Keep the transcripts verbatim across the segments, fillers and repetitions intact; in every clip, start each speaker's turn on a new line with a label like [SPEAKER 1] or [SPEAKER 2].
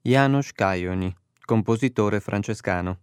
[SPEAKER 1] János Kájoni, compositore francescano.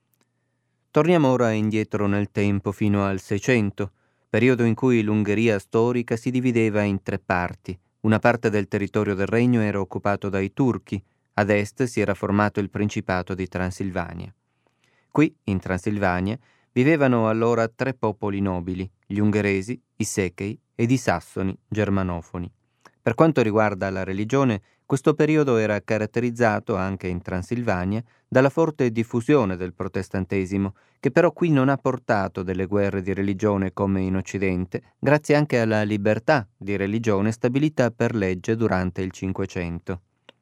[SPEAKER 1] Torniamo ora indietro nel tempo fino al Seicento, periodo in cui l'Ungheria storica si divideva in tre parti. Una parte del territorio del regno era occupato dai turchi, ad est si era formato il Principato di Transilvania. Qui, in Transilvania, vivevano allora tre popoli nobili, gli ungheresi, i Sekei ed i sassoni germanofoni. Per quanto riguarda la religione, questo periodo era caratterizzato, anche in Transilvania, dalla forte diffusione del protestantesimo, che però qui non ha portato delle guerre di religione come in Occidente, grazie anche alla libertà di religione stabilita per legge durante il Cinquecento.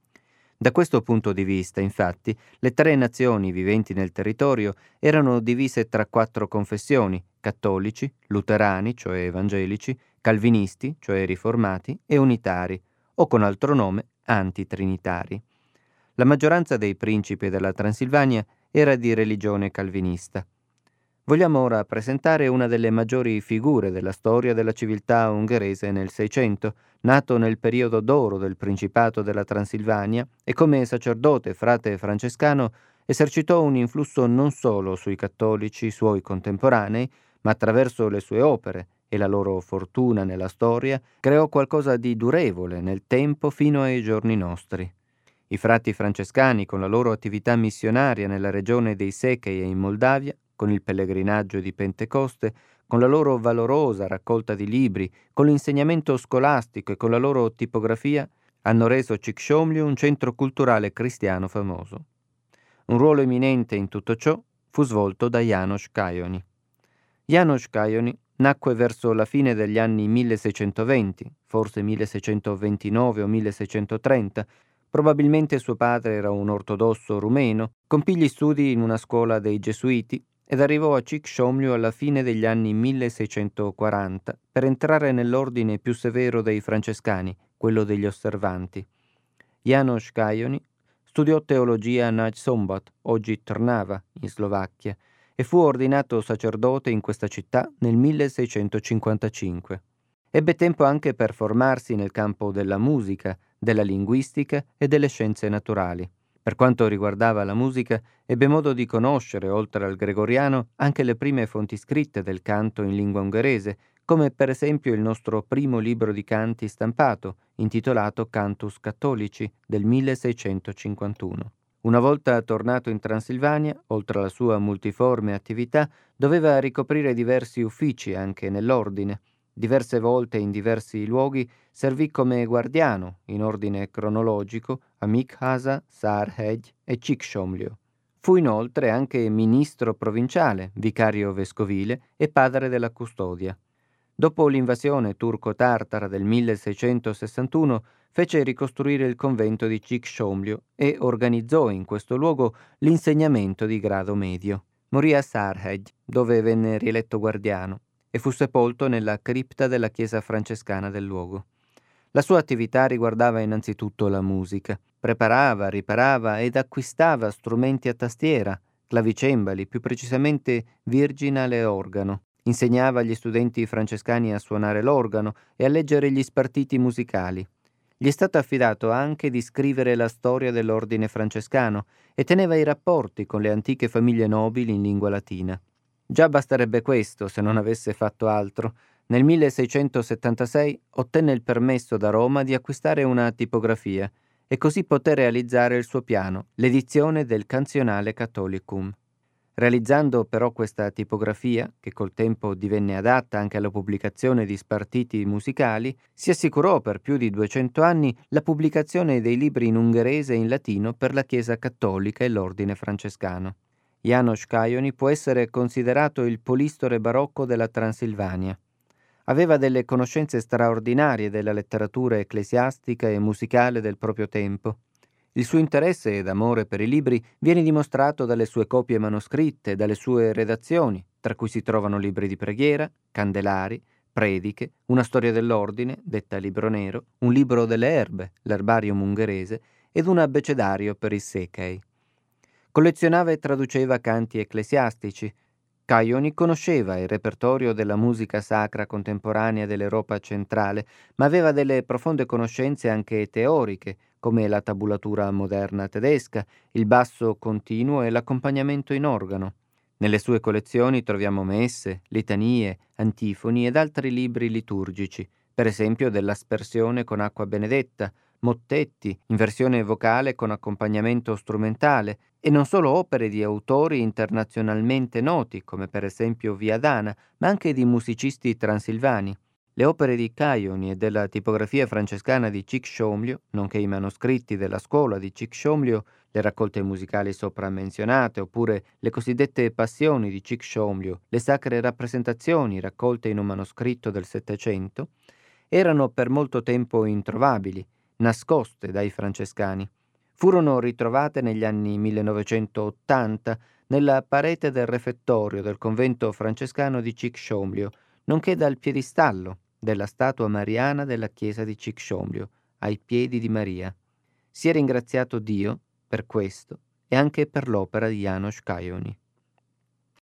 [SPEAKER 1] Da questo punto di vista, infatti, le tre nazioni viventi nel territorio erano divise tra quattro confessioni: cattolici, luterani, cioè evangelici, calvinisti, cioè riformati, e unitari, o con altro nome antitrinitari. La maggioranza dei principi della Transilvania era di religione calvinista. Vogliamo ora presentare una delle maggiori figure della storia della civiltà ungherese nel Seicento, nato nel periodo d'oro del Principato della Transilvania e come sacerdote frate francescano esercitò un influsso non solo sui cattolici suoi contemporanei, ma attraverso le sue opere e la loro fortuna nella storia creò qualcosa di durevole nel tempo fino ai giorni nostri. I frati francescani, con la loro attività missionaria nella regione dei Sekei e in Moldavia, con il pellegrinaggio di Pentecoste, con la loro valorosa raccolta di libri, con l'insegnamento scolastico e con la loro tipografia, hanno reso Csíksomlyó un centro culturale cristiano famoso. Un ruolo eminente in tutto ciò fu svolto da János Kájoni. János Kájoni nacque verso la fine degli anni milleseicentoventi, forse milleseicentoventinove o milleseicentotrenta. Probabilmente suo padre era un ortodosso rumeno, compì gli studi in una scuola dei Gesuiti ed arrivò a Csíksomlyó alla fine degli anni milleseicentoquaranta per entrare nell'ordine più severo dei francescani, quello degli osservanti. János Kájoni studiò teologia a Nagyszombat, oggi Trnava, in Slovacchia, e fu ordinato sacerdote in questa città nel milleseicentocinquantacinque. Ebbe tempo anche per formarsi nel campo della musica, della linguistica e delle scienze naturali. Per quanto riguardava la musica, ebbe modo di conoscere, oltre al gregoriano, anche le prime fonti scritte del canto in lingua ungherese, come per esempio il nostro primo libro di canti stampato, intitolato Cantus Cattolici, del milleseicentocinquantuno. Una volta tornato in Transilvania, oltre alla sua multiforme attività, doveva ricoprire diversi uffici anche nell'ordine. Diverse volte in diversi luoghi servì come guardiano, in ordine cronologico, a Mikháza, Szárhegy e Csíksomlyó. Fu inoltre anche ministro provinciale, vicario vescovile e padre della custodia. Dopo l'invasione turco-tartara del milleseicentosessantuno fece ricostruire il convento di Csíksomlyó e organizzò in questo luogo l'insegnamento di grado medio. Morì a Szárhegy, dove venne rieletto guardiano, e fu sepolto nella cripta della chiesa francescana del luogo. La sua attività riguardava innanzitutto la musica. Preparava, riparava ed acquistava strumenti a tastiera, clavicembali, più precisamente virginale e organo. Insegnava agli studenti francescani a suonare l'organo e a leggere gli spartiti musicali. Gli è stato affidato anche di scrivere la storia dell'ordine francescano e teneva i rapporti con le antiche famiglie nobili in lingua latina. Già basterebbe questo se non avesse fatto altro. Nel milleseicentosettantasei ottenne il permesso da Roma di acquistare una tipografia e così poté realizzare il suo piano, l'edizione del Canzionale Catholicum. Realizzando però questa tipografia, che col tempo divenne adatta anche alla pubblicazione di spartiti musicali, si assicurò per più di duecento anni la pubblicazione dei libri in ungherese e in latino per la Chiesa cattolica e l'ordine francescano. János Kájoni può essere considerato il polistore barocco della Transilvania. Aveva delle conoscenze straordinarie della letteratura ecclesiastica e musicale del proprio tempo. Il suo interesse ed amore per i libri viene dimostrato dalle sue copie manoscritte, dalle sue redazioni, tra cui si trovano libri di preghiera, candelari, prediche, una storia dell'ordine, detta libro nero, un libro delle erbe, l'erbarium ungherese, ed un abbecedario per i Sekei. Collezionava e traduceva canti ecclesiastici, Caioni conosceva il repertorio della musica sacra contemporanea dell'Europa centrale, ma aveva delle profonde conoscenze anche teoriche, come la tabulatura moderna tedesca, il basso continuo e l'accompagnamento in organo. Nelle sue collezioni troviamo messe, litanie, antifoni ed altri libri liturgici, per esempio dell'aspersione con acqua benedetta, mottetti, in versione vocale con accompagnamento strumentale, e non solo opere di autori internazionalmente noti, come per esempio Viadana, ma anche di musicisti transilvani. Le opere di Caioni e della tipografia francescana di Cicciomlio, nonché i manoscritti della scuola di Cicciomlio, le raccolte musicali sopra menzionate, oppure le cosiddette passioni di Cicciomlio, le sacre rappresentazioni raccolte in un manoscritto del Settecento, erano per molto tempo introvabili, nascoste dai francescani. Furono ritrovate negli anni millenovecentottanta nella parete del refettorio del convento francescano di Cicciomlio, nonché dal piedistallo della statua mariana della chiesa di Cicciomlio, ai piedi di Maria. Si è ringraziato Dio per questo e anche per l'opera di János Caioni.